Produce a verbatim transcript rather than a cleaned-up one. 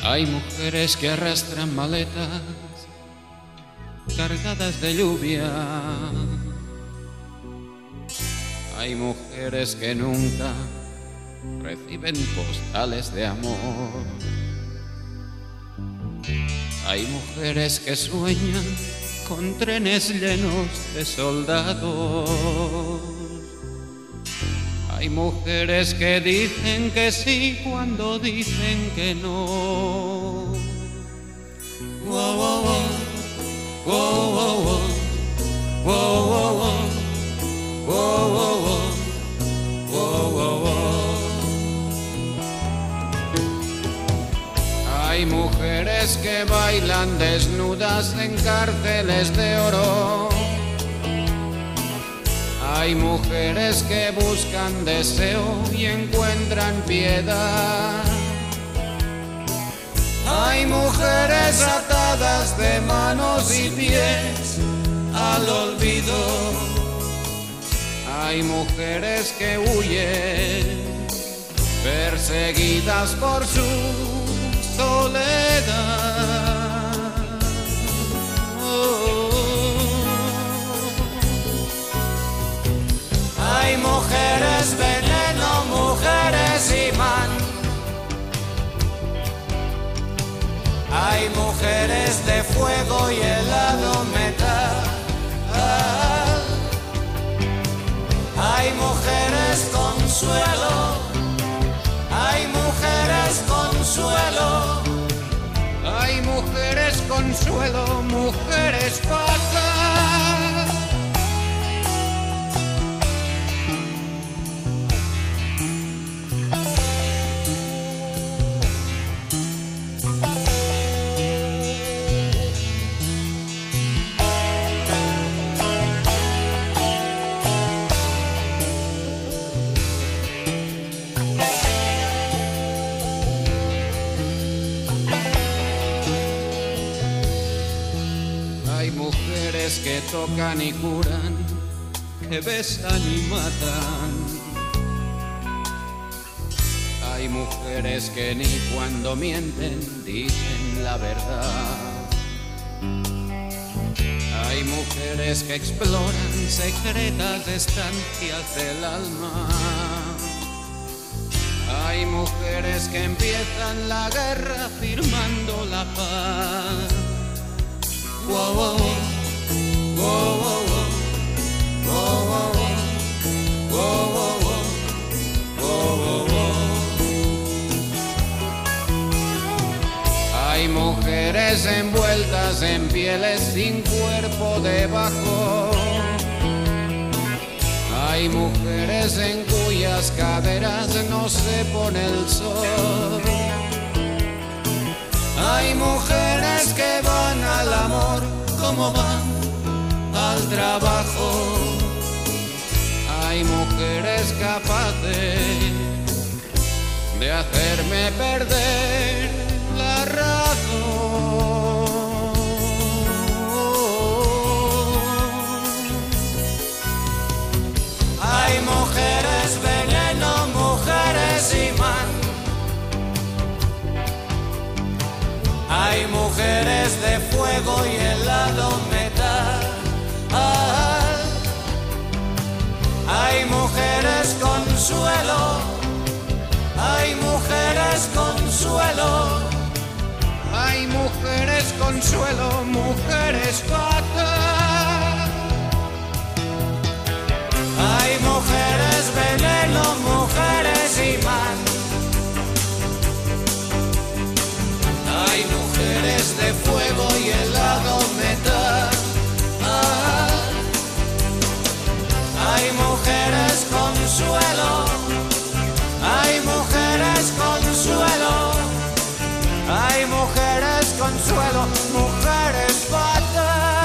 Hay mujeres que arrastran maletas cargadas de lluvia. Hay mujeres que nunca reciben postales de amor. Hay mujeres que sueñan con trenes llenos de soldados. Hay mujeres que dicen que sí cuando dicen que no. Wow, wow, wow. Wow, wow, wow. Wow, wow, wow. Wow, wow, wow. Wow, wow, wow. Hay mujeres que bailan desnudas en cárceles de oro. Hay mujeres que buscan deseo y encuentran piedad. Hay mujeres atadas de manos y pies al olvido. Hay mujeres que huyen, perseguidas por su soledad. Oh. Hay mujeres veneno, mujeres imán. Hay mujeres de fuego y helado metal. Hay mujeres consuelo. Hay mujeres consuelo. Hay mujeres consuelo, mujeres paz. Hay mujeres que tocan y curan, que besan y matan. Hay mujeres que ni cuando mienten dicen la verdad. Hay mujeres que exploran secretas estancias del alma. Hay mujeres que empiezan la guerra firmando la paz. Wow, wow, wow. Wow, wow, wow. Wow, wow, wow. Wow, wow, wow. Wow, wow, wow. Hay mujeres envueltas en pieles sin cuerpo debajo. Hay mujeres en cuyas caderas no se pone el sol. Hay mujeres que van al amor como van al trabajo. Hay mujeres capaces de hacerme perder la razón. Hay mujeres veneno, mujeres imán. Hay mujeres de fuego y helado metal. Hay mujeres consuelo. Hay mujeres consuelo. Hay mujeres consuelo, mujeres fatal. Hay mujeres veneno, mujeres imán. Hay mujeres de fuego y helado metal. Ah, hay mujeres consuelo. Hay mujeres consuelo. Hay mujeres consuelo, mujeres fatal.